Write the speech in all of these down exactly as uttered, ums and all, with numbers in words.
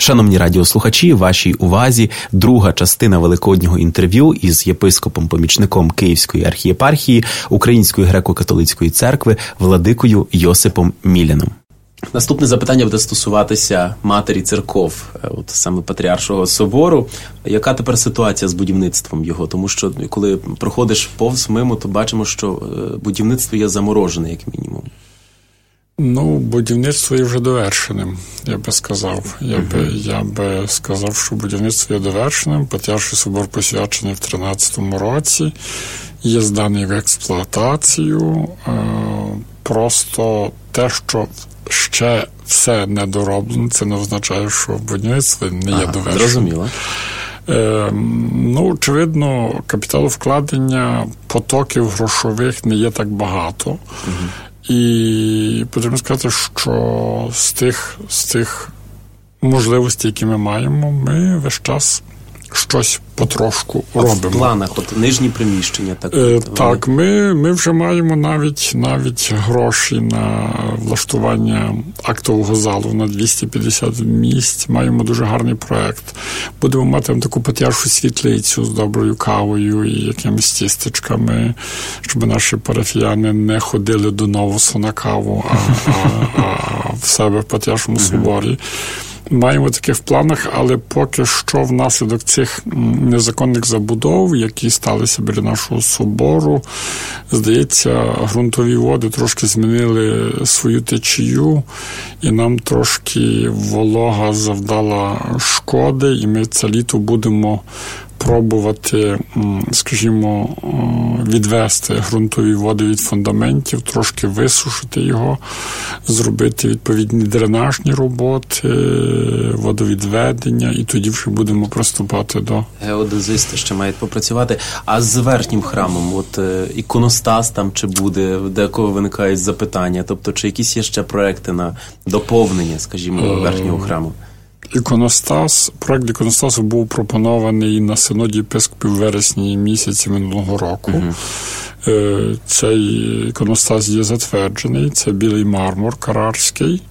Шановні радіослухачі, вашій увазі друга частина великоднього інтерв'ю із єпископом-помічником Київської архієпархії Української греко-католицької церкви владикою Йосипом Міляном. Наступне запитання буде стосуватися матері церков, от саме Патріаршого собору. Яка тепер ситуація з будівництвом його? Тому що коли проходиш повз мимо, то бачимо, що будівництво є заморожене, як мінімум. Ну, будівництво є вже довершеним, я би сказав. Я би, uh-huh. я би сказав, що будівництво є довершеним. Патріарший собор посвячений в тринадцятому році, є зданий в експлуатацію. Просто те, що ще все недороблено, це не означає, що будівництво не є ага, довершеним. Зрозуміло. Е, ну, очевидно, капіталовкладення, потоків грошових не є так багато. Uh-huh. І потрібно сказати, що з тих, з тих можливостей, які ми маємо, ми весь час щось потрошку а робимо. В планах, от нижні приміщення. Так, е, так ми, ми вже маємо навіть, навіть гроші на влаштування актового залу на двісті п'ятдесят місць. Маємо дуже гарний проект. Будемо мати таку патріаршу світлицю з доброю кавою і якимись тістечками, щоб наші парафіяни не ходили до Новосу на каву, а, а, а в себе в Патріаршому соборі. Маємо таке в планах, але поки що внаслідок цих незаконних забудов, які сталися біля нашого собору, здається, ґрунтові води трошки змінили свою течію, і нам трошки волога завдала шкоди, і ми це літо будемо пробувати, скажімо, відвести ґрунтові води від фундаментів, трошки висушити його, зробити відповідні дренажні роботи, водовідведення, і тоді вже будемо приступати до... Геодезисти ще мають попрацювати. А з верхнім храмом, от іконостас там чи буде, декого виникають запитання, тобто чи якісь є ще проекти на доповнення, скажімо, верхнього храму? Іконостас, проект іконостасу був пропонований на синоді єпископів в вересні місяці минулого року. Uh-huh. Цей іконостас є затверджений, це білий мармур карарський.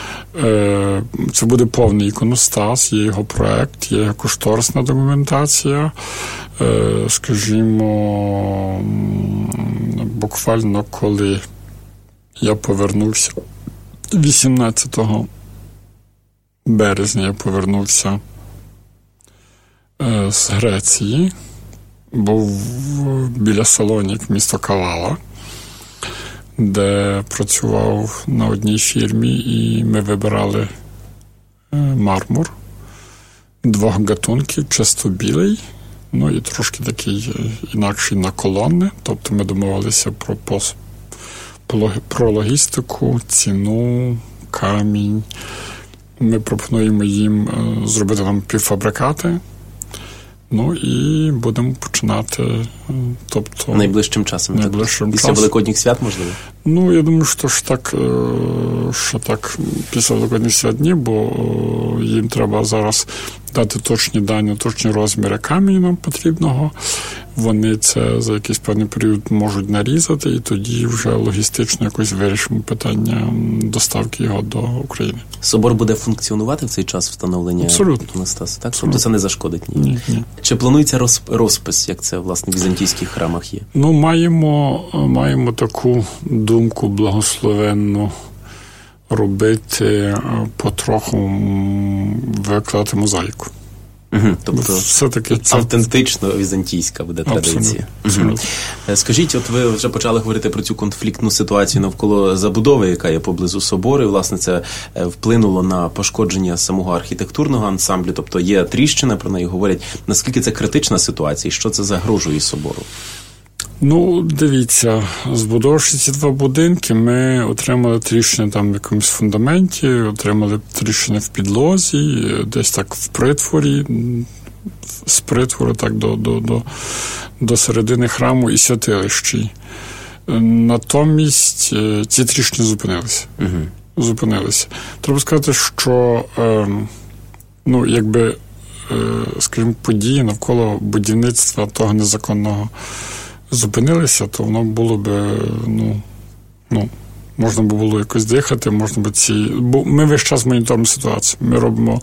Це буде повний іконостас, є його проект, є його кошторисна документація. Скажімо, буквально коли я повернувся вісімнадцятого березня я повернувся е, з Греції, був біля Салонік, місто Кавала, де працював на одній фірмі, і ми вибирали е, мармур двох гатунків, чисто білий, ну і трошки такий інакший на колони, тобто ми домовилися про, пос, про логістику, ціну, камінь. Ми пропонуємо їм зробити нам півфабрикати, ну і будемо починати, тобто... Найближчим часом. Найближчим Після часом. Великодніх свят, можливо? Ну, я думаю, що ж так, що так після Великодніх свят ні, бо їм треба зараз дати точні дані, точні розміри каменю нам потрібного. Вони це за якийсь певний період можуть нарізати, і тоді вже логістично якось вирішимо питання доставки його до України. Собор буде функціонувати в цей час встановлення іконостасу? Так? Тобто це не зашкодить? Ні. Ні, ні. Чи планується розпис, як це, власне, в візантійських храмах є? Ну, маємо, маємо таку думку благословенну робити потроху, викладати мозаїку. Угу, тобто все-таки це... автентично візантійська буде традиція. Абсолютно. Угу. Скажіть, от ви вже почали говорити про цю конфліктну ситуацію навколо забудови, яка є поблизу собору, і, власне, це вплинуло на пошкодження самого архітектурного ансамблю, тобто є тріщина, про неї говорять. Наскільки це критична ситуація і що це загрожує собору? Ну, дивіться, збудовавши ці два будинки, ми отримали тріщини там в якомусь фундаменті, отримали тріщини в підлозі, десь так в притворі, з притвору так до, до, до, до середини храму і святилищі. Натомість ці тріщини зупинилися. Угу. Зупинилися. Треба сказати, що, е, ну, якби, е, скажімо, події навколо будівництва того незаконного зупинилися, то воно було б, ну, ну, можна було якось дихати, можна би ці... Бо ми весь час моніторимо ситуацію. Ми робимо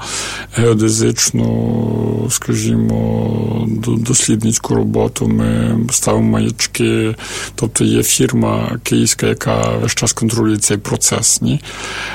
геодезичну, скажімо, дослідницьку роботу, ми ставимо маячки. Тобто є фірма київська, яка весь час контролює цей процес, ні?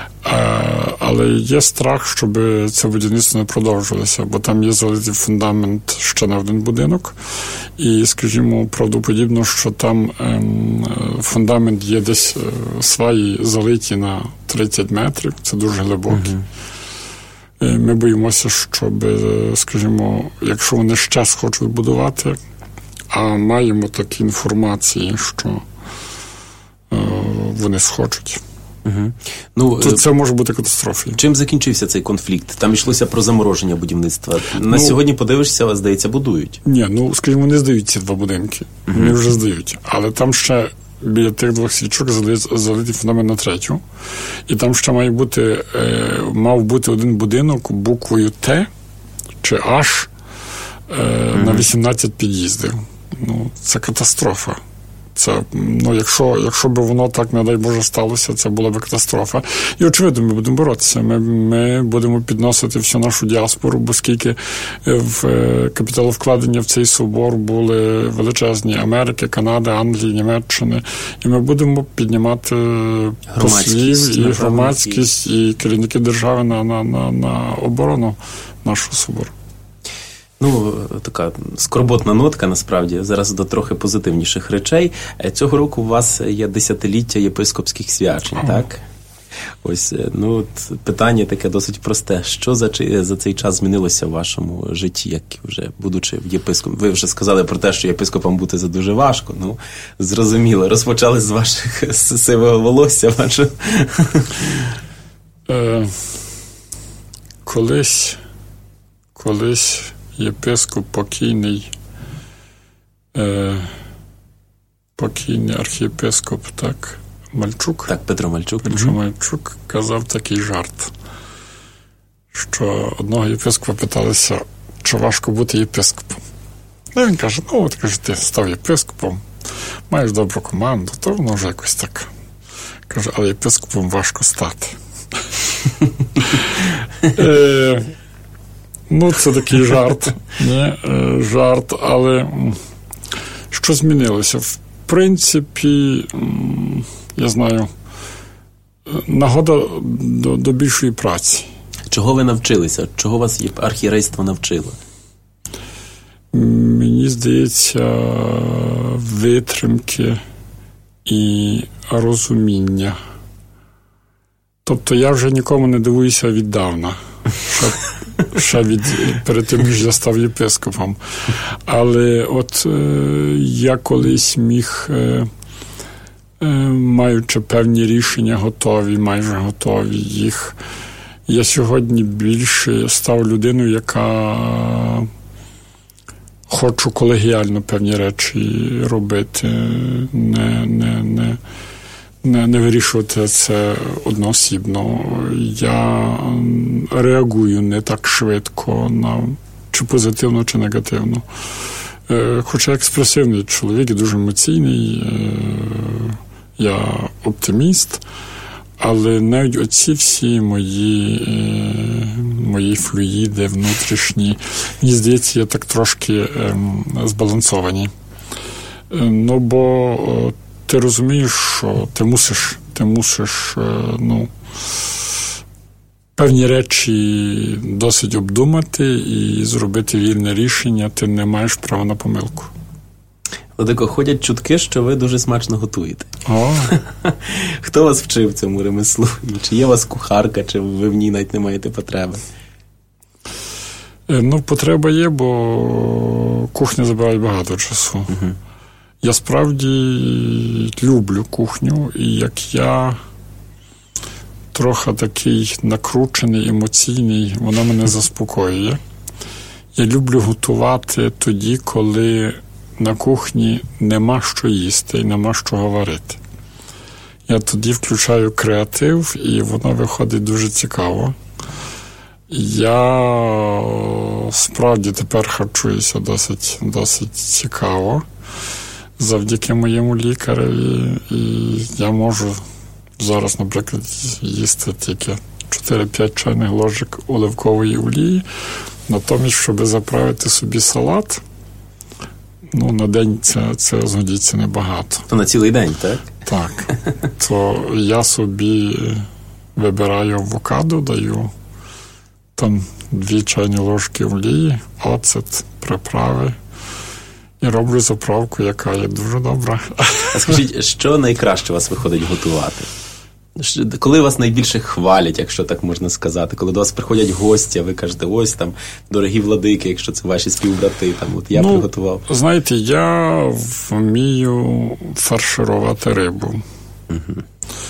Але є страх, щоб це будівництво не продовжилося, бо там є залитий фундамент ще на один будинок. І, скажімо, правдоподібно, що там ем, фундамент є десь сваї залиті на тридцять метрів, це дуже глибокі. Uh-huh. Ми боїмося, щоб, скажімо, якщо вони ще схочуть будувати, а маємо такі інформації, що е, вони схочуть. Угу. Ну, то це може бути катастрофою. Чим закінчився цей конфлікт? Там йшлося про замороження будівництва. На ну, сьогодні, подивишся, здається, будують. Ні, ну, скажімо, не здають ці два будинки. Угу. Вони вже здають. Але там ще біля тих двох свічок залитий фундамент на третю. І там ще має бути, е, мав бути один будинок буквою Т чи H е, угу. на вісімнадцять під'їздів. Ну, це катастрофа. Це, ну, якщо, якщо б воно так, не дай Боже, сталося, це була б катастрофа. І, очевидно, ми будемо боротися. Ми, ми будемо підносити всю нашу діаспору, бо скільки в капіталовкладення в цей собор були величезні Америки, Канади, Англії, Німеччини. І ми будемо піднімати послів і громадськість, і керівники держави на, на, на, на оборону нашого собору. Ну, така скорботна нотка, насправді, зараз до трохи позитивніших речей. Цього року у вас є десятиліття єпископських свячень, oh. так? Ось, ну, от питання таке досить просте. Що за, за цей час змінилося в вашому житті, як вже будучи єпископом? Ви вже сказали про те, що єпископом бути це дуже важко. Ну, зрозуміло. Розпочали з ваших сивого волосся, бачу. Е, колись, колись єпископ покійний, е, покійний архієпископ, так, Мальчук. Так, Петро Мальчук. Петро Мальчук казав такий жарт, що одного єпископа питалися, чи важко бути єпископом. І він каже, ну, от, каже, ти став єпископом, маєш добру команду, то воно вже якось так. Каже, але єпископом важко стати. е, Ну, це такий жарт, не, жарт, але що змінилося? В принципі, я знаю, нагода до, до більшої праці. Чого ви навчилися? Чого вас архієрейство навчило? Мені здається, витримки і розуміння. Тобто я вже нікому не дивуюся віддавна, що ще від, перед тим, ніж я став єпископом. Але от е, я колись міг, е, е, маючи певні рішення готові, майже готові їх, я сьогодні більше став людиною, яка хочу колегіально певні речі робити, не, не, не Не, не вирішувати це одноосібно. Я реагую не так швидко на чи позитивно, чи негативно. Хоча експресивний чоловік і дуже емоційний, я оптиміст, але навіть оці всі мої, мої флюїди внутрішні, мені здається, є так трошки збалансовані. Ну, бо ти розумієш, що ти мусиш, ти мусиш, ну, певні речі досить обдумати і зробити вірне рішення, ти не маєш права на помилку. Владико, ходять чутки, що ви дуже смачно готуєте. О. Хто вас вчив цьому ремеслу? Чи є у вас кухарка, чи ви в ній навіть не маєте потреби? Ну, потреба є, бо кухня забирає багато часу. Угу. Я справді люблю кухню, і як я трохи такий накручений, емоційний, вона мене заспокоює. Я люблю готувати тоді, коли на кухні нема що їсти і нема що говорити. Я тоді включаю креатив, і воно виходить дуже цікаво. Я справді тепер харчуюся досить, досить цікаво. Завдяки моєму лікареві, і я можу зараз, наприклад, їсти тільки чотири-п'ять чайних ложок оливкової олії. Натомість, щоб заправити собі салат, ну, на день це, це згодиться небагато. То на цілий день, так? Так. То я собі вибираю авокадо, даю там дві чайні ложки олії, оцет, приправи і роблю заправку, яка є дуже добра. А скажіть, що найкраще у вас виходить готувати? Коли вас найбільше хвалять, якщо так можна сказати, коли до вас приходять гості, а ви кажете, ось там, дорогі владики, якщо це ваші співбрати, там, от я ну, приготував. Знаєте, я вмію фарширувати рибу. Угу.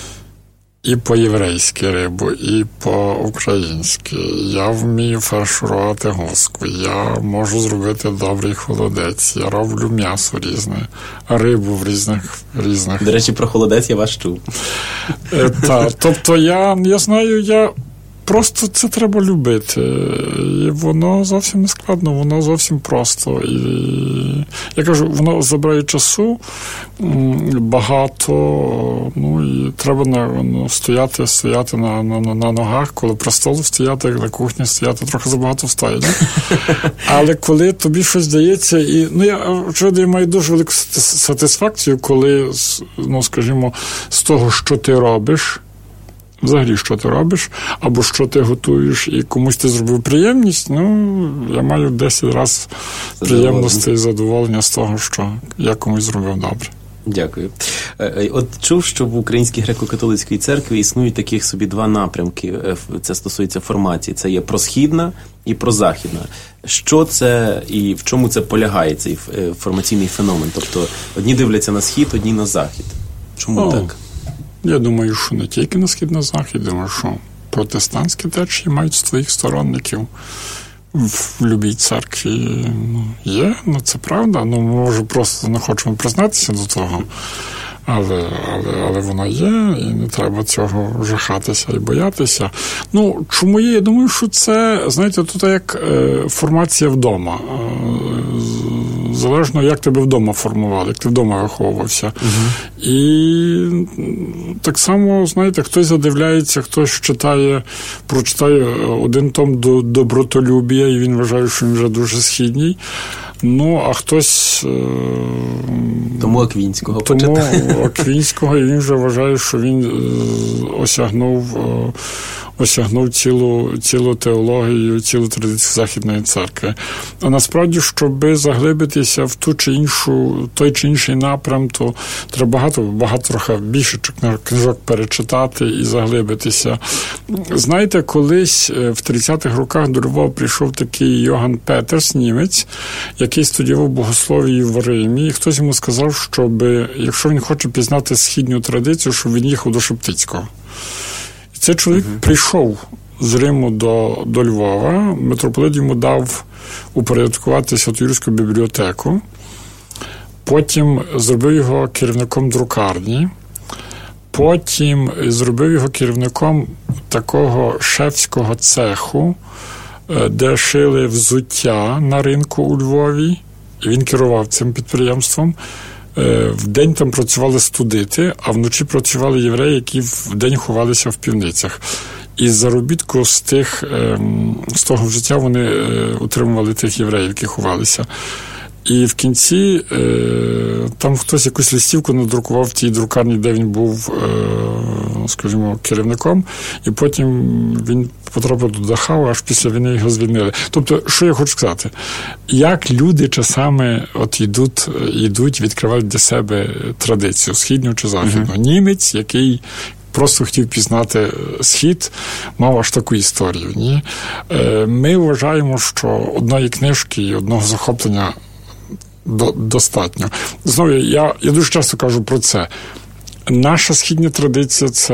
І по-єврейськи рибу, і по-українськи. Я вмію фарширувати госку. Я можу зробити добрий холодець. Я роблю м'ясо різне, рибу в різних... різних. До речі, про холодець я вас чув. Так, тобто я, я знаю, я... Просто це треба любити. І воно зовсім не складно, воно зовсім просто. І, я кажу, воно забирає часу багато, ну, і треба ну, стояти, стояти на, на, на ногах, коли при столу стояти, на кухні стояти, трохи забагато встає. Але коли тобі щось здається, і, ну, я, очевидно, я маю дуже велику сатисфакцію, коли, ну, скажімо, з того, що ти робиш, взагалі, що ти робиш, або що ти готуєш, і комусь ти зробив приємність, ну, я маю десять разів приємності і задоволення з того, що я комусь зробив добре. Дякую. От чув, що в Українській греко-католицькій церкві існують таких собі два напрямки. Це стосується формації. Це є просхідна і прозахідна. Що це і в чому це полягає, цей формаційний феномен? Тобто, одні дивляться на схід, одні на захід. Чому О. так? Я думаю, що не тільки на схід, на захід, думаю, що протестантські течії мають своїх сторонників в любій церкві. Ну, є, ну це правда, ну ми, може, просто не хочемо признатися до того, але, але, але воно є, і не треба цього жахатися і боятися. Ну, чому є? Я думаю, що це, знаєте, тут як е, формація вдома. Е, залежно, як тебе вдома формували, як ти вдома виховувався. Угу. І так само, знаєте, хтось задивляється, хтось читає, прочитає один том до добротолюбія, і він вважає, що він вже дуже східній. Ну, а хтось... Тому Аквінського Тому почитає. Аквінського, і він вже вважає, що він осягнув, осягнув цілу, цілу теологію, цілу традицію Західної церкви. А насправді, щоб заглибитися в ту чи іншу, той чи інший напрям, то треба багато, багато трохи більше книжок перечитати і заглибитися. Знаєте, колись в тридцятих роках до Львова прийшов такий Йоган Петерс, німець, який студіював богословію в Римі, і хтось йому сказав, щоб, якщо він хоче пізнати східню традицію, щоб він їхав до Шептицького. І цей чоловік uh-huh. прийшов з Риму до, до Львова, митрополит йому дав упорядкувати Свято-Юрську бібліотеку, потім зробив його керівником друкарні, потім зробив його керівником такого шефського цеху, де шили взуття на ринку у Львові, і він керував цим підприємством. Вдень там працювали студити, а вночі працювали євреї, які вдень ховалися в півницях. І з заробітку з, тих, з того взуття вони утримували тих євреїв, які ховалися. І в кінці там хтось якусь листівку надрукував в тій друкарні, де він був, скажімо, керівником, і потім він потрапив до Дахау, аж після війни його звільнили. Тобто, що я хочу сказати? Як люди часами от йдуть, йдуть відкривають для себе традицію, східню чи західну. Uh-huh. Німець, який просто хотів пізнати Схід, мав аж таку історію. Ні? Ми вважаємо, що одної книжки і одного захоплення До, достатньо. Знову, я, я дуже часто кажу про це. Наша східня традиція – це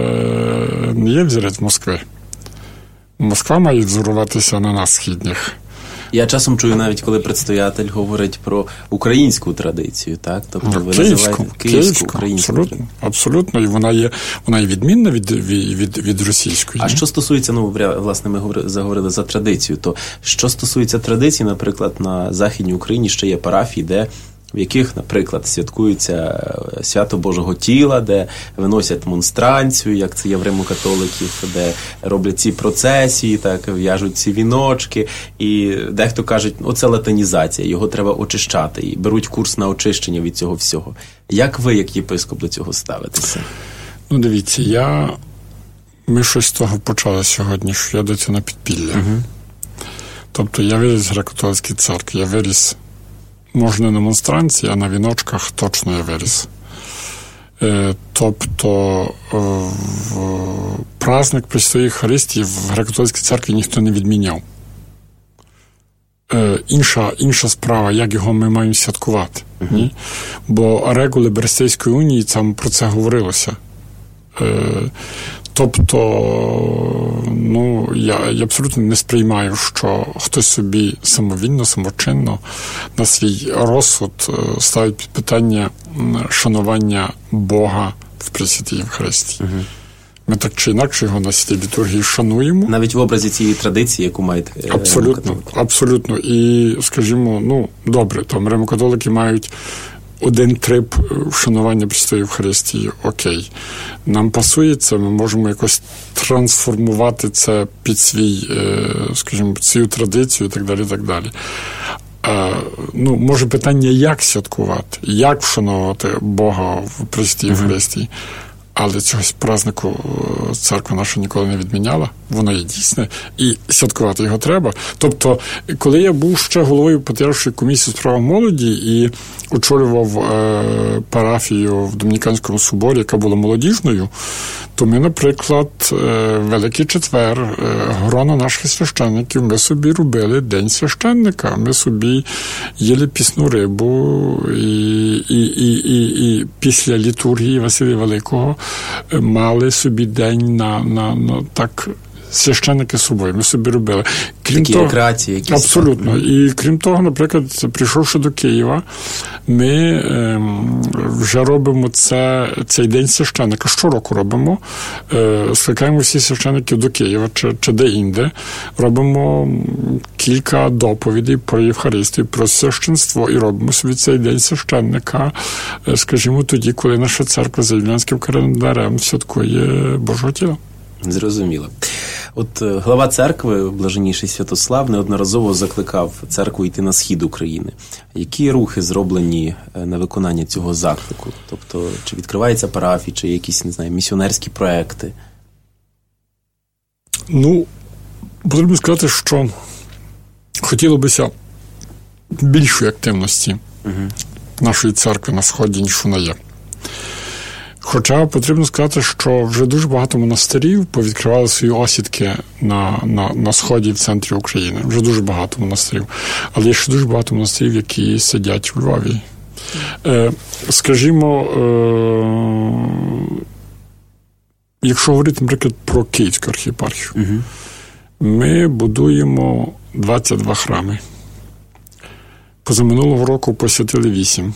не є взірець Москви. Москва має взоруватися на нас, східніх. Я часом чую навіть, коли предстоятель говорить про українську традицію, так? Тобто ви називаєте київську, київську, українську. Абсолютно, абсолютно. І вона є, вона є відмінна від, від, від, від російської. А що стосується, ну, власне, ми говорили, заговорили за традицію, то що стосується традиції, наприклад, на Західній Україні ще є парафії, де в яких, наприклад, святкується свято Божого тіла, де виносять монстранцію, як це є в римо-католиків, де роблять ці процесії, так, в'яжуть ці віночки, і дехто каже, оце латинізація, його треба очищати, і беруть курс на очищення від цього всього. Як ви, як єпископ, до цього ставитеся? Ну, дивіться, я... Ми щось з того почали сьогодні, що я до цього на підпілля. Угу. Тобто я виріс в греко-католицькій церкві, я виріс, може, не на монстранції, а на віночках точно я виріс. Е, тобто е, праздник Пресвятої Євхаристії в греко-католицькій церкві ніхто не відміняв. Е, інша, інша справа, як його ми маємо святкувати. Uh-huh. Ні? Бо регули Берестейської унії, там про це говорилося. Е, тобто, ну, я, я абсолютно не сприймаю, що хтось собі самовільно, самочинно на свій розсуд ставить під питання шанування Бога в Пресвятій Євхаристії. Uh-huh. Ми так чи інакше його на святій літургії шануємо. Навіть в образі цієї традиції, яку мають абсолютно, абсолютно. І, скажімо, ну, добре, там римо-католики мають один трип вшанування Пресвятої Євхаристії, окей. Нам пасує це, ми можемо якось трансформувати це під свій, скажімо, свою традицію і так далі, і так далі. А, ну, може питання, як святкувати, як вшановувати Бога в Пресвятій Євхаристії. Але цього празднику церква наша ніколи не відміняла. Воно є дійсне. І святкувати його треба. Тобто, коли я був ще головою Патріаршої комісії з права молоді і очолював е, парафію в Домініканському соборі, яка була молодіжною, то ми, наприклад, е, Великий Четвер, е, гроно наших священників, ми собі робили День священника. Ми собі їли пісну рибу і, і, і, і, і після літургії Василія Великого мали собі день на, на, на так, священники з собою. Ми собі робили. Крім Такі того, рекреації якісь. Абсолютно. І крім того, наприклад, прийшовши до Києва, ми ем, вже робимо це, цей день священника. Щороку робимо. Е, скликаємо всі священиків до Києва чи, чи де-інде. Робимо кілька доповідей про Євхаристію, про священство і робимо собі цей день священника, е, скажімо, тоді, коли наша церква за юліанським календарем святкує Божого тіла. Зрозуміло. От глава церкви, блаженніший Святослав, неодноразово закликав церкву йти на схід України. Які рухи зроблені на виконання цього заклику? Тобто, чи відкриваються парафії, чи якісь, не знаю, місіонерські проекти? Ну, потрібно сказати, що хотілося б більшої активності угу. нашої церкви на сході, ніж вона є. Хоча потрібно сказати, що вже дуже багато монастирів повідкривали свої осідки на, на, на сході і в центрі України. Вже дуже багато монастирів. Але є ще дуже багато монастирів, які сидять у Львові. Е, скажімо, е, якщо говорити, наприклад, про Київську архієпархію, угу. ми будуємо двадцять два храми. Позаминулого року посвятили вісім.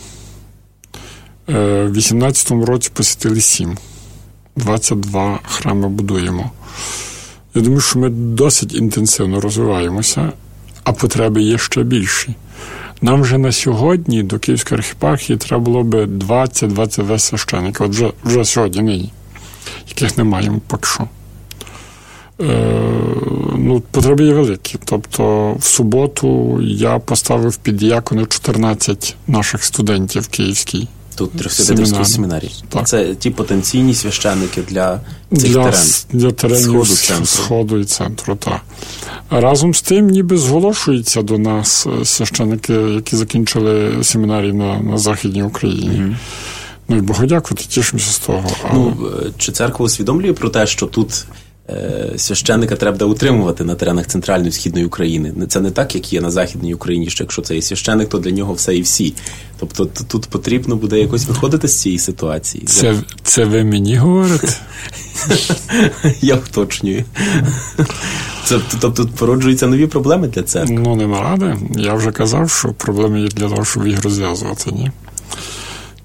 В вісімнадцятому році посвятили сім. двадцять два храми будуємо. Я думаю, що ми досить інтенсивно розвиваємося, а потреби є ще більші. Нам вже на сьогодні до Київської архієпархії треба було би двадцять-двадцять два священника. От вже, вже сьогодні, нині, яких не маємо поки що. Е, ну, потреби є великі. Тобто в суботу я поставив під діякони чотирнадцять наших студентів в Київській. Тут Трьохсвятительської семінарії. Це ті потенційні священники для цих для, терен. Для теренів Сходу, центру. Сходу і центру, так. Разом з тим, ніби зголошуються до нас священики, які закінчили семінарії на, на Західній Україні. Mm-hmm. Ну і Богу дякувати, тішимося з того. Але... Ну, чи церква усвідомлює про те, що тут священника треба утримувати на теренах Центральної і Східної України. Це не так, як є на Західній Україні, що якщо це є священик, то для нього все і всі. Тобто тут потрібно буде якось виходити з цієї ситуації. Це, це ви мені говорите? Я уточнюю. Це, тобто породжуються нові проблеми для церкви? Ну, нема ради. Я вже казав, що проблеми є для того, щоб їх розв'язувати, ні?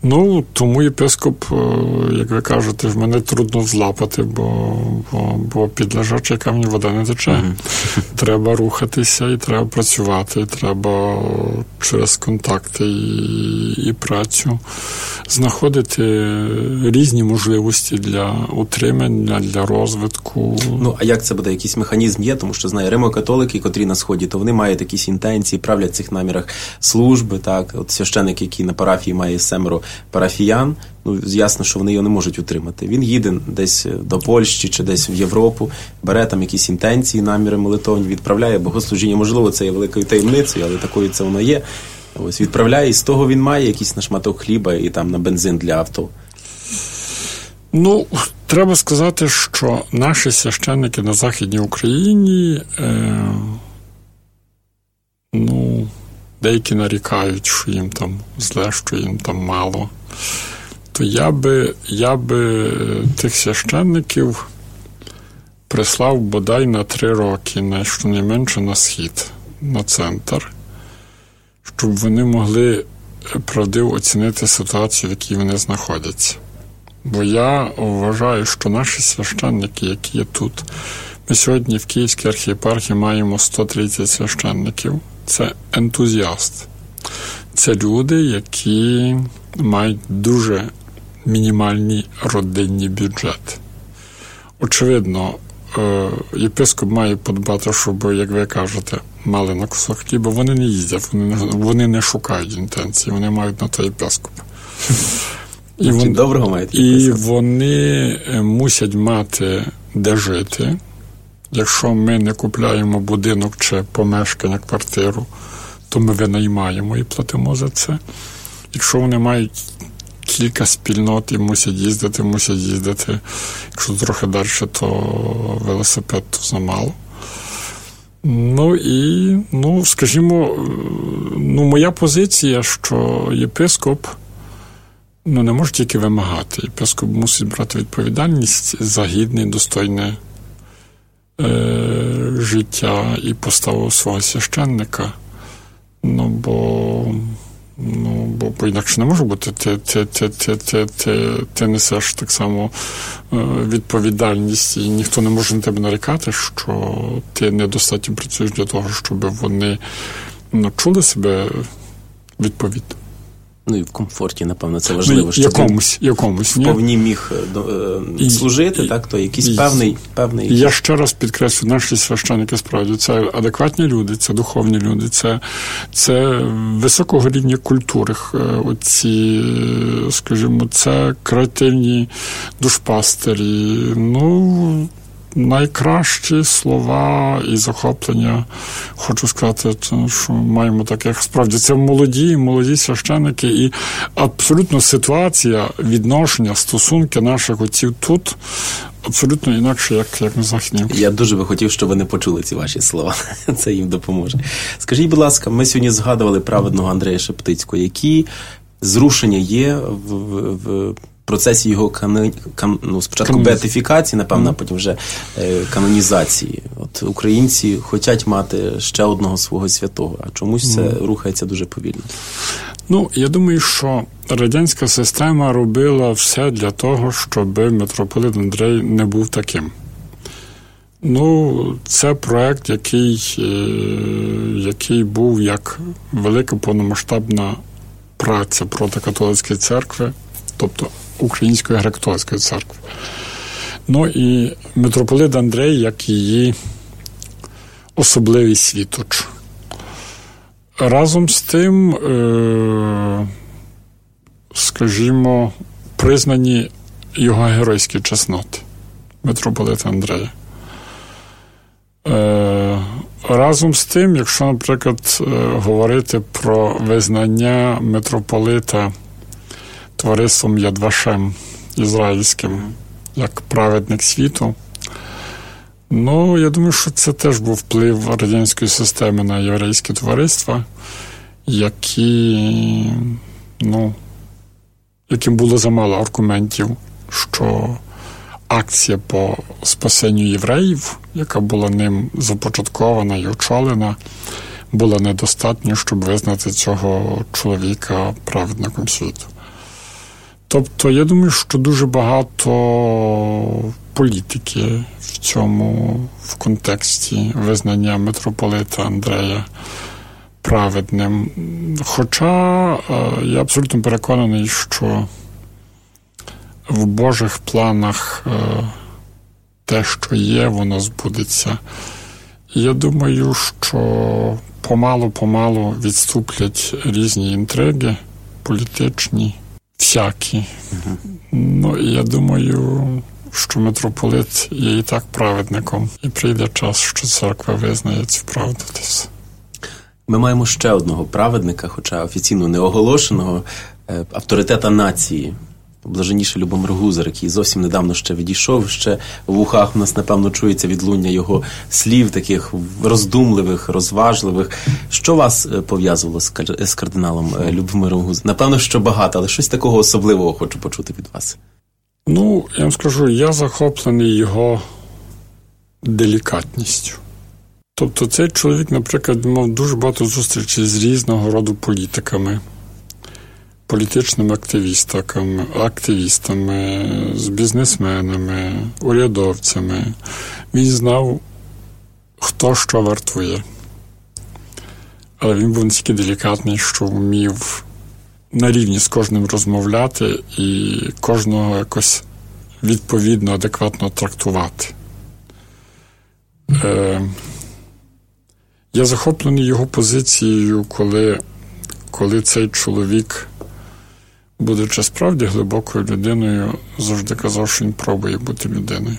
Ну, тому єпископ, як ви кажете, в мене трудно злапати, бо, бо, бо під лежачий камінь вода не тече. Mm-hmm. Треба рухатися, і треба працювати, і треба через контакти і, і працю знаходити різні можливості для утримання, для розвитку. Ну, а як це буде? Якийсь механізм є? Тому що, знаю, римо-католики, котрі на Сході, то вони мають якісь інтенції, правлять в цих намірах служби, так? От священик, який на парафії має семеро парафіян, ну, ясно, що вони його не можуть утримати. Він їде десь до Польщі чи десь в Європу, бере там якісь інтенції, наміри молитовні, відправляє богослужіння. Можливо, це є великою таємницею, але такою це воно є. Ось відправляє, і з того він має якийсь на шматок хліба і там на бензин для авто. Ну, треба сказати, що наші священники на Західній Україні, е, ну, деякі нарікають, що їм там зле, що їм там мало. То я би, я би тих священників прислав бодай на три роки, на щонайменше на схід, на центр, щоб вони могли правдиво оцінити ситуацію, в якій вони знаходяться. Бо я вважаю, що наші священники, які є тут, ми сьогодні в Київській архієпархії маємо сто тридцять священників. Це ентузіасти. Це люди, які мають дуже мінімальні родинні бюджети. Очевидно, єпископ має подбати, щоб, як ви кажете, мали на кусок хліба. Вони не їздять, вони не, вони не шукають інтенції, вони мають на те єпископа. І, вон, доброго мають і вони мусять мати де жити. Якщо ми не купляємо будинок чи помешкання, квартиру, то ми винаймаємо і платимо за це. Якщо вони мають кілька спільнот і мусять їздити, мусять їздити. Якщо трохи далі, то велосипед то замало. Ну і, ну, скажімо, ну, моя позиція, що єпископ ну, не може тільки вимагати. Єпископ мусить брати відповідальність за гідне, достойне е, життя і поставу свого священника. Ну, бо, ну, бо, бо інакше не може бути. Ти, ти, ти, ти, ти, ти, ти несеш так само е, відповідальність, і ніхто не може на тебе нарікати, що ти недостатньо працюєш для того, щоб вони ну, чули себе відповідно. Ну і в комфорті, напевно, це важливо. Ну, якомусь, якомусь, вповні міг е, служити, і, так, то якийсь і, певний... певний... Я ще раз підкреслю, наші священники, справді, це адекватні люди, це духовні люди, це, це високого рівня культури, оці, скажімо, це креативні душпастері, ну... найкращі слова і захоплення, хочу сказати, що маємо таких, справді, це молоді, молоді священники, і абсолютно ситуація, відношення, стосунки наших отців тут абсолютно інакше, як, як на Західній. Я дуже би хотів, щоб вони почули ці ваші слова. Це їм допоможе. Скажіть, будь ласка, ми сьогодні згадували праведного Андрея Шептицького. Які зрушення є в, в, в процесі його кани... кан... ну, спочатку Канониз... беатифікації, напевно, а потім вже е, канонізації. От українці хочуть мати ще одного свого святого, а чомусь це mm. рухається дуже повільно. Ну, я думаю, що радянська система робила все для того, щоб митрополит Андрей не був таким. Ну, це проект, який, е, який був як велика повномасштабна праця проти католицької церкви, тобто Української греко-католицької церкви. Ну і митрополит Андрей, як її особливий світоч. Разом з тим, е- скажімо, признані його геройські чесноти митрополита Андрея. Е- разом з тим, якщо, наприклад, говорити про визнання митрополита товариством Яд Вашем ізраїльським, як праведник світу, ну, я думаю, що це теж був вплив радянської системи на єврейське товариство, які, ну, яким було замало аргументів, що акція по спасенню євреїв, яка була ним започаткована і очолена, була недостатньо, щоб визнати цього чоловіка праведником світу. Тобто, я думаю, що дуже багато політики в цьому, в контексті визнання митрополита Андрея праведним. Хоча я абсолютно переконаний, що в Божих планах те, що є, воно збудеться. І я думаю, що помалу-помалу відступлять різні інтриги політичні, всякі. Угу. Ну, і я думаю, що митрополит є і так праведником. І прийде час, що церква визнає цю правдитись. Ми маємо ще одного праведника, хоча офіційно не оголошеного, авторитета нації. Блаженніший Любомир Гузар, який зовсім недавно ще відійшов, ще в ухах у нас, напевно, чується відлуння його слів, таких роздумливих, розважливих. Що вас пов'язувало з кардиналом Любомиром Гузарем? Напевно, що багато, але щось такого особливого хочу почути від вас. Ну, я вам скажу, я захоплений його делікатністю. Тобто цей чоловік, наприклад, мав дуже багато зустрічей з різного роду політиками, політичними активістами, активістами, з бізнесменами, урядовцями. Він знав, хто що вартує. Але він був настільки делікатний, що вмів на рівні з кожним розмовляти і кожного якось відповідно, адекватно трактувати. Е, я захоплений його позицією, коли, коли цей чоловік, будучи справді глибокою людиною, завжди казав, що він пробує бути людиною.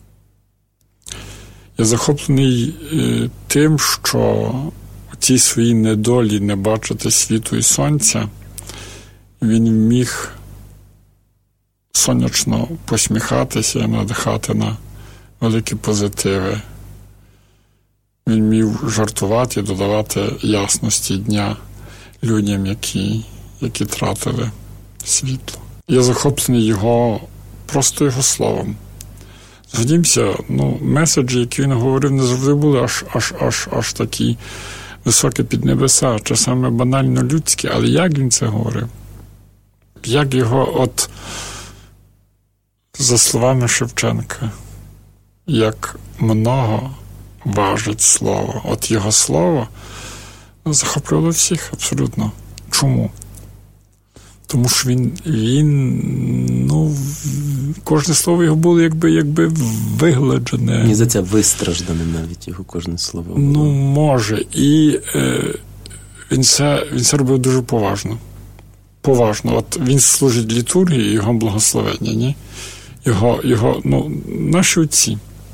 Я захоплений е, тим, що у цій своїй недолі не бачити світу і сонця, він міг сонячно посміхатися і надихати на великі позитиви. Він міг жартувати і додавати ясності дня людям, які, які тратили світло. Я захоплений його, просто його словом. Згодімося, ну, меседжі, які він говорив, не завжди були аж, аж, аж, аж такі високі під небеса, часами банально людські, але як він це говорив? Як його, от, за словами Шевченка, як много важить слово. От його слово захоплювало всіх абсолютно. Чому? Тому що він, він ну, кожне слово його було якби, якби вигладжене. Мені за це вистраждане навіть його кожне слово було. Ну, може. І е, він, це, він це робив дуже поважно. Поважно. От він служить літургії, його благословення, ні? Його, його, ну, наші отці.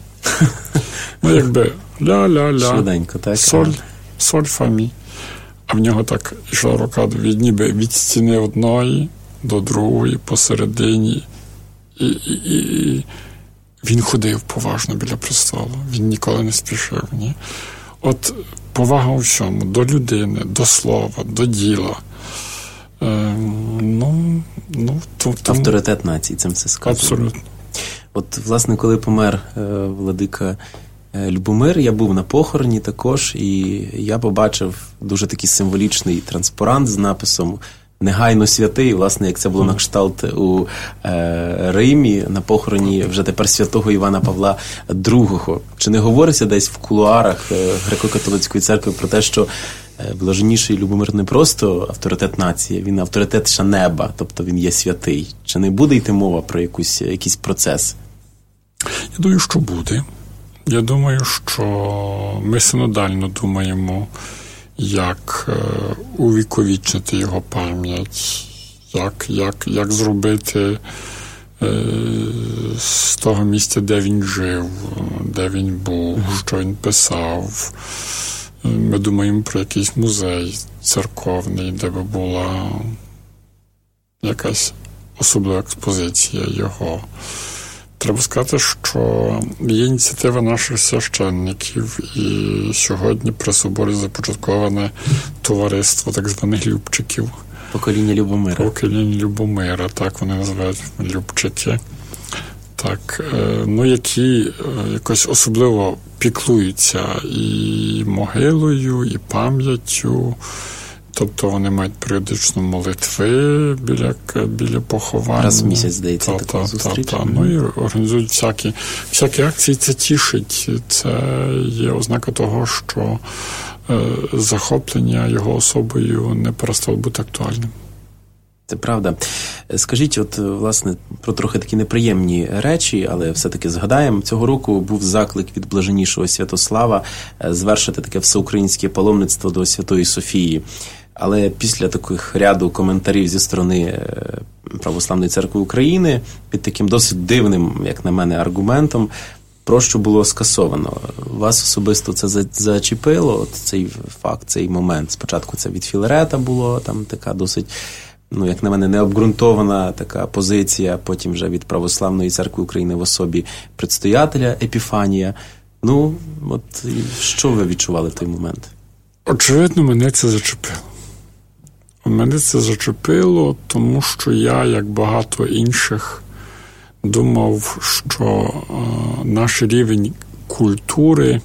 Ну, якби ля-ля-ля. Швиденько, так? Соль, соль, фа, мі. А в нього так йшла рука від, ніби від стіни одної до другої, посередині. І, і, і він ходив поважно біля престолу. Він ніколи не спішив. Ні? От повага у всьому. До людини, до слова, до діла. Е, ну, ну, то, тому... Авторитет нації, цим все сказано. Абсолютно. От, власне, коли помер е, владика Любомир, я був на похороні також, і я побачив дуже такий символічний транспарант з написом «Негайно святий», власне, як це було на кшталт у е, Римі, на похороні вже тепер святого Івана Павла другого. Чи не говориться десь в кулуарах е, Греко-католицької церкви про те, що е, блаженніший Любомир не просто авторитет нації, він авторитет ще неба, тобто він є святий? Чи не буде йти мова про якусь, якийсь процес? Я думаю, що буде. Я думаю, що ми синодально думаємо, як е, увіковічнити його пам'ять, як, як, як зробити е, з того місця, де він жив, де він був, що він писав. Ми думаємо про якийсь музей церковний, де би була якась особлива експозиція його. Треба сказати, що є ініціатива наших священників, і сьогодні при соборі започатковане товариство так званих любчиків. Покоління Любомира. Покоління Любомира, так вони називають любчики. Так, ну, які якось особливо піклуються і могилою, і пам'яттю Тобто вони мають періодично молитви біля, біля поховання. Раз в місяць, здається, та, таку та, зустріч. Та, та. Ну і організують всякі, всякі акції. Це тішить. Це є ознака того, що е, захоплення його особою не перестало бути актуальним. Це правда. Скажіть, от, власне, про трохи такі неприємні речі, але все-таки згадаємо. Цього року був заклик від блаженнішого Святослава звершити таке всеукраїнське паломництво до Святої Софії. Але після таких ряду коментарів зі сторони Православної Церкви України під таким досить дивним, як на мене, аргументом, прощу було скасовано. Вас особисто це зачепило, от цей факт, цей момент? Спочатку це від Філарета було, там така досить, ну, як на мене, необґрунтована така позиція, потім вже від Православної Церкви України в особі предстоятеля Епіфанія. Ну, от що ви відчували в той момент? Очевидно, мене це зачепило. Мене це зачепило, тому що я, як багато інших, думав, що е, наш рівень культури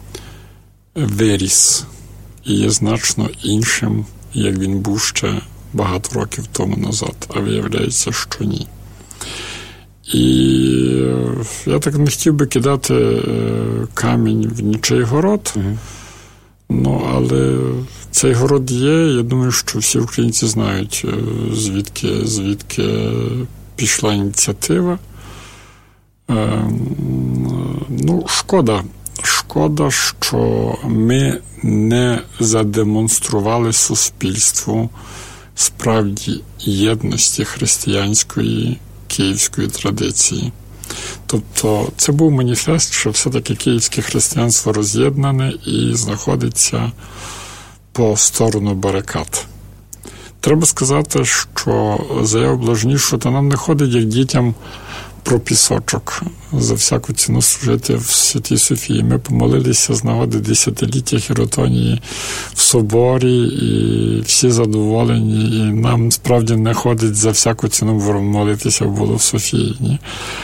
виріс і є значно іншим, як він був ще багато років тому назад, а виявляється, що ні. І я так не хотів би кидати камінь в нічий город, угу. Ну, але цей город є, я думаю, що всі українці знають, звідки, звідки пішла ініціатива. Ну, шкода. Шкода, що ми не задемонстрували суспільству справді єдності християнської київської традиції. Тобто це був маніфест, що все-таки київське християнство роз'єднане і знаходиться по сторону барикад. Треба сказати, що заява блаженнішого, то нам не ходить, як дітям, про пісочок. За всяку ціну служити в Святій Софії. Ми помолилися з нагоди десятиліття Хіротонії в соборі, і всі задоволені, і нам справді не ходить за всяку ціну молитися було в Софії. Ні?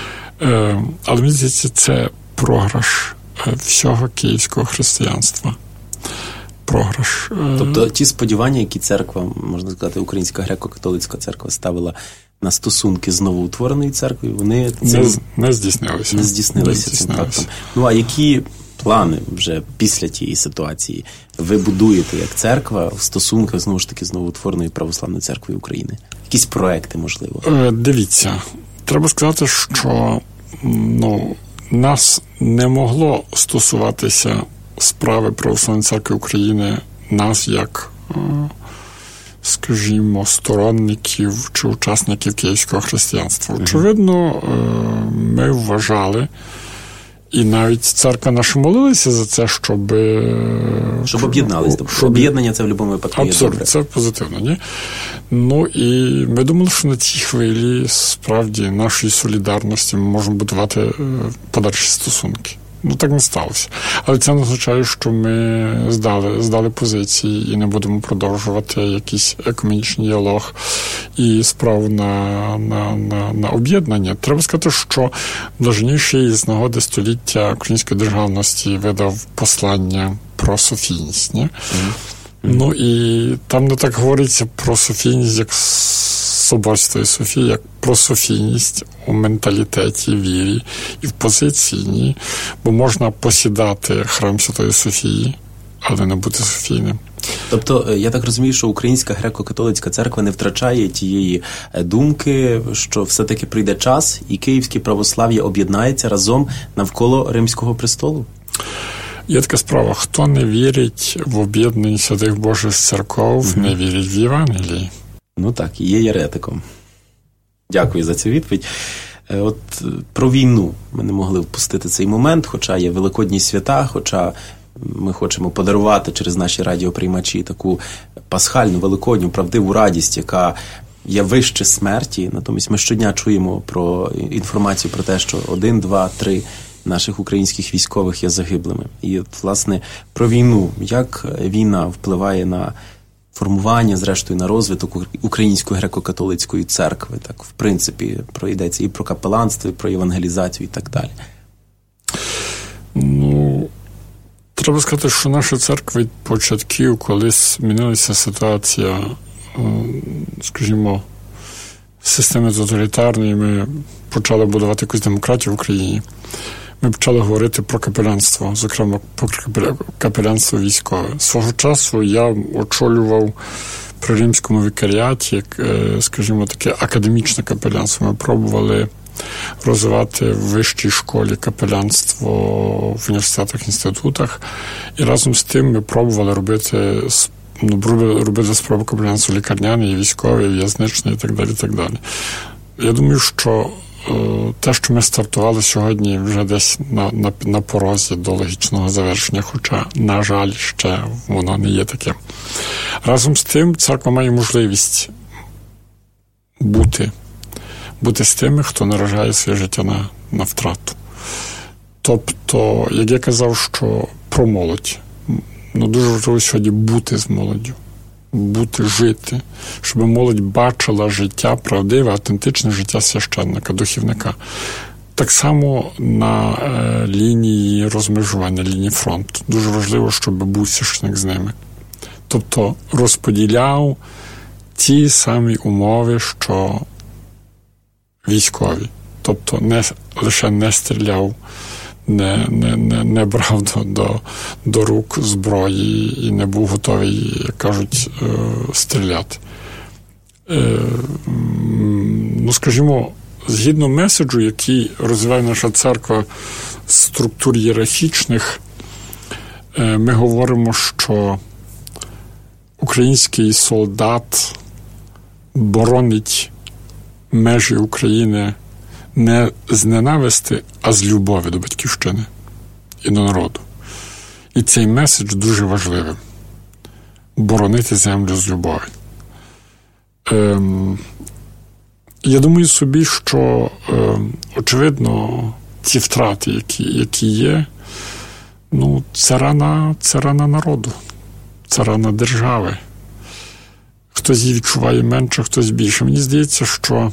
Але мені здається, це програш всього київського християнства. Програш. Тобто ті сподівання, які церква, можна сказати, Українська греко-католицька церква ставила на стосунки з новоутвореною церквою, вони цим... не, не здійснилися. Не здійснилися цим фактом. Ну, а які плани вже після тієї ситуації ви будуєте як церква в стосунках, знову ж таки, з новоутвореною Православною Церквою України? Якісь проекти, можливо? Е, дивіться, треба сказати, що ну, нас не могло стосуватися справи Православної Церкви України, нас як, скажімо, сторонників чи учасників київського християнства. Очевидно, ми вважали, і навіть церква наша молилася за це, щоб... Щоб об'єдналися. Тобто щоб... Об'єднання це в будь-якому випадку є абсолютно, добре. це позитивно, ні? Ну, і ми думали, що на цій хвилі, справді, нашої солідарності ми можемо будувати подальші стосунки. Ну, так не сталося. Але це не означає, що ми здали, здали позиції і не будемо продовжувати якийсь екуменічний діалог і справу на, на, на, на об'єднання. Треба сказати, що блаженніший з нагоди століття української державності видав послання про софійність. Ні? Mm-hmm. Ну, і там не так говориться про софійність, як собор Святої Софії, як про софійність у менталітеті, вірі і в позиції, ні. Бо можна посідати храм Святої Софії, але не бути софійним. Тобто, я так розумію, що Українська греко-католицька церква не втрачає тієї думки, що все-таки прийде час, і київське православ'я об'єднається разом навколо Римського престолу? Є така справа, хто не вірить в об'єднання святих Божих церков, mm-hmm. не вірить в Євангелії. Ну так, є єретиком. Дякую за цю відповідь. От про війну ми не могли впустити цей момент, хоча є Великодні свята, хоча ми хочемо подарувати через наші радіоприймачі таку пасхальну, великодню, правдиву радість, яка є вище смерті. Натомість ми щодня чуємо про інформацію про те, що один, два, три наших українських військових є загиблими. І, от, власне, про війну. Як війна впливає на формування, зрештою, на розвиток Української греко-католицької церкви? Так, в принципі, пройдеться і про капеланство, і про євангелізацію, і так далі. Ну, треба сказати, що наша церква від початків, коли змінилася ситуація, скажімо, системи тоталітарної, ми почали будувати якусь демократію в Україні. Ми почали говорити про капеланство, зокрема про капеланство військове. Свого часу я очолював при Римському вікаріаті, скажімо, таке академічне капеланство. Ми пробували розвивати в вищій школі капеланство в університетах, інститутах. І разом з тим ми пробували робити, ну, робити спроби капеланства лікарняної, військової, в'язничної і так далі, і так далі. Я думаю, що те, що ми стартували сьогодні, вже десь на, на, на порозі до логічного завершення, хоча, на жаль, ще воно не є таким. Разом з тим, церква має можливість бути, бути з тими, хто наражає своє життя на, на втрату. Тобто, як я казав, що про молодь, ну, дуже важливо сьогодні бути з молоддю. Бути, жити, щоб молодь бачила життя правдиве, автентичне життя священника, духівника. Так само на е, лінії розмежування, лінії фронту. Дуже важливо, щоб був священик з ними. Тобто розподіляв ті самі умови, що військові. Тобто не, лише не стріляв, Не, не, не, не брав до, до, до рук зброї і не був готовий, як кажуть, е, стріляти. Е, ну, скажімо, згідно меседжу, який розвиває наша церква з структур ієрархічних, е, ми говоримо, що український солдат боронить межі України не з ненависти, а з любові до батьківщини і до народу. І цей меседж дуже важливий. Боронити землю з любові. Ем, я думаю собі, що, ем, очевидно, ці втрати, які, які є, ну, це рана, це рана народу, це рана держави. Хтось її відчуває менше, хтось більше. Мені здається, що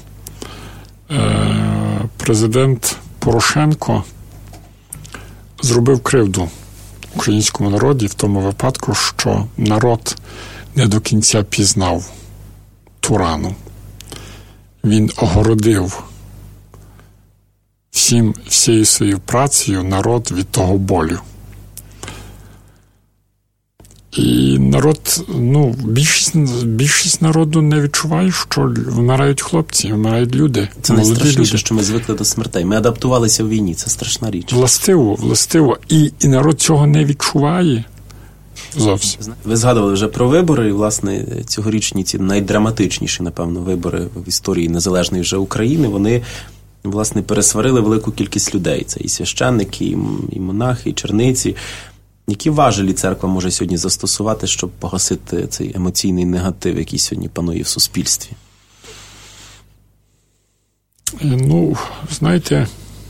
президент Порошенко зробив кривду українському народі в тому випадку, що народ не до кінця пізнав ту рану. Він огородив всім, всією своєю працею народ від того болю. І народ, ну, більшість, більшість народу не відчуває, що вмирають хлопці, вмирають люди. Це найстрашніше, що ми звикли до смертей. Ми адаптувалися в війні, це страшна річ. Властиво, властиво. І, і народ цього не відчуває зовсім. Ви згадували вже про вибори, і, власне, цьогорічні ці найдраматичніші, напевно, вибори в історії незалежної вже України, вони, власне, пересварили велику кількість людей. Це і священники, і, і монахи, і черниці. Які важелі церква може сьогодні застосувати, щоб погасити цей емоційний негатив, який сьогодні панує в суспільстві? Ну, знаєте,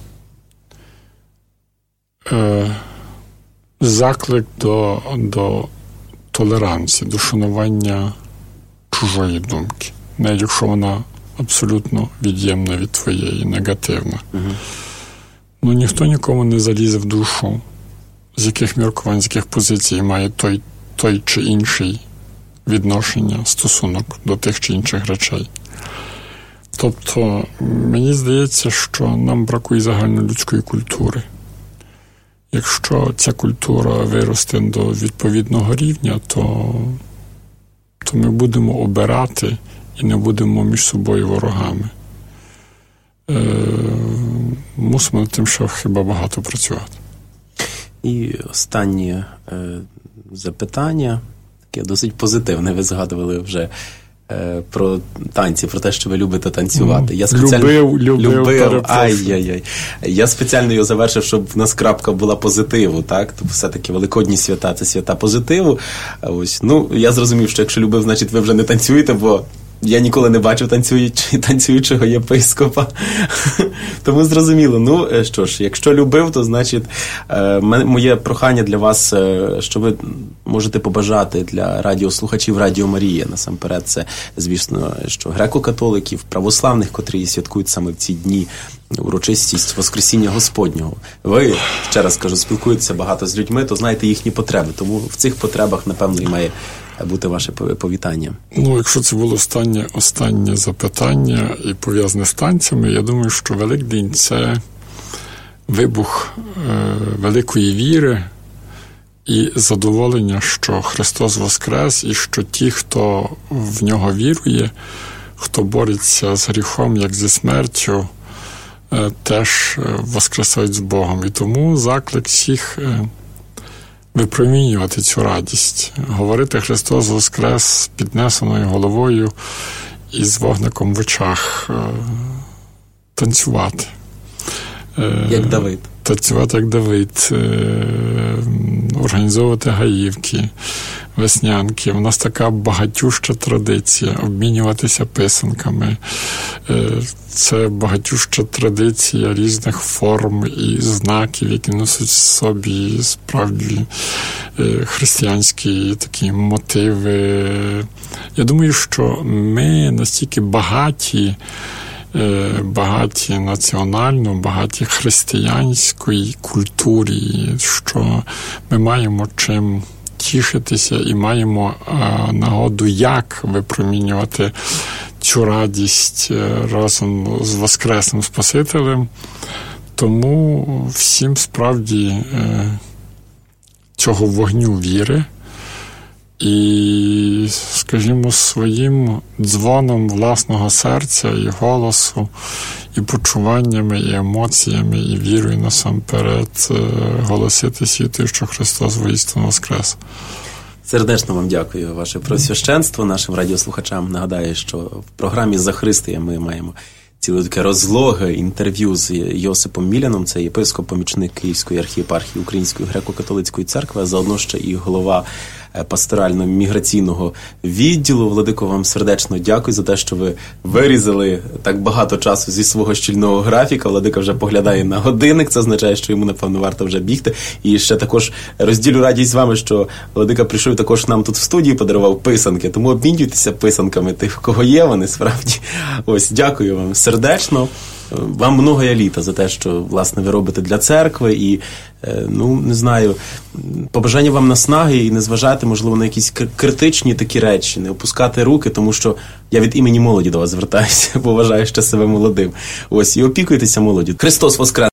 е, заклик до, до толеранції, до шанування чужої думки, навіть якщо вона абсолютно від'ємна від твоєї, негативна. Угу. Ну, ніхто нікому не залізе в душу, з яких міркувань, з яких позицій має той, той чи інший відношення, стосунок до тих чи інших речей. Тобто, мені здається, що нам бракує загальнолюдської культури. Якщо ця культура виросте до відповідного рівня, то, то ми будемо обирати і не будемо між собою ворогами. Е, мусимо над тим ще хіба багато працювати. І останнє е, запитання, таке досить позитивне, ви згадували вже е, про танці, про те, що ви любите танцювати. Я спеціально... Любив, любив, любив. Ай-яй-яй. Я спеціально його завершив, щоб в нас крапка була позитиву, так? Тобто все-таки великодні свята – це свята позитиву. Ось. Ну, я зрозумів, що якщо любив, значить ви вже не танцюєте, бо я ніколи не бачив танцюючи, танцюючого єпископа. Тому зрозуміло. Ну, що ж, якщо любив, то, значить, моє прохання для вас, що ви можете побажати для радіослухачів Радіо Марія, насамперед, це, звісно, що греко-католиків, православних, котрі святкують саме в ці дні урочистість Воскресіння Господнього. Ви, ще раз кажу, спілкуєтеся багато з людьми, то знаєте їхні потреби. Тому в цих потребах, напевно, і має бути ваше повітання. Ну, якщо це було останнє, останнє запитання і пов'язане з танцями, я думаю, що Великдень – це вибух е, великої віри і задоволення, що Христос воскрес, і що ті, хто в нього вірує, хто бореться з гріхом, як зі смертю, е, теж воскресають з Богом. І тому заклик всіх е, випромінювати цю радість, говорити «Христос воскрес» з піднесеною головою і з вогником в очах, е, танцювати. Як Давид. Танцювати, як Давид, організовувати гаївки, веснянки. У нас така багатюща традиція обмінюватися писанками. Це багатюща традиція різних форм і знаків, які носять в собі справді християнські такі мотиви. Я думаю, що ми настільки багаті, багаті національно, багаті християнської культурі, що ми маємо чим тішитися і маємо а, нагоду, як випромінювати цю радість разом з Воскресним Спасителем. Тому всім справді е, цього вогню віри і, скажімо, своїм дзвоном власного серця і голосу, і почуваннями, і емоціями, і вірою насамперед голосити світу, що Христос воістину воскрес. Сердечно вам дякую, ваше Преосвященство. Нашим радіослухачам нагадаю, що в програмі «За Христия» ми маємо ціле таке розлоге інтерв'ю з Йосипом Міляном, це єпископ-помічник Київської архієпархії Української греко-католицької церкви, а заодно ще і голова пасторально-міграційного відділу. Владико, вам сердечно дякую за те, що ви вирізали так багато часу зі свого щільного графіка. Владика вже поглядає на годинник, це означає, що йому, напевно, варто вже бігти. І ще також розділю радість з вами, що Владика прийшов також нам тут в студії, подарував писанки, тому обмінюйтеся писанками тих, в кого є вони, справді. Ось, дякую вам сердечно. Вам многоя літа за те, що, власне, ви робите для церкви і, ну, не знаю, побажання вам наснаги і не зважати, можливо, на якісь критичні такі речі, не опускати руки, тому що я від імені молоді до вас звертаюся, бо вважаю ще себе молодим. Ось, і опікуйтеся молоді. Христос воскрес!